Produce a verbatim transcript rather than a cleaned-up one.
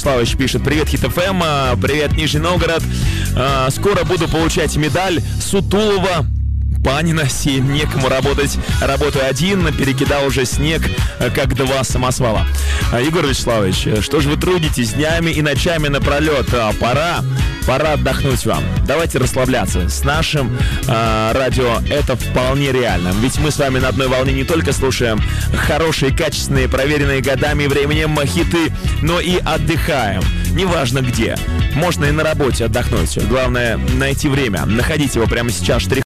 Вячеславович пишет: привет, Хит-ФМ, привет, Нижний Новгород. Скоро буду получать медаль Сутулова. Панина, семь, некому работать, работаю один, перекидал уже снег, как два самосвала. Егор Вячеславович, что же вы трудитесь днями и ночами напролет? Пора, пора отдохнуть вам. Давайте расслабляться. С нашим э, радио это вполне реально. Ведь мы с вами на одной волне не только слушаем хорошие, качественные, проверенные годами и временем хиты, но и отдыхаем. Неважно где. Можно и на работе отдохнуть. Главное найти время. Находите его прямо сейчас.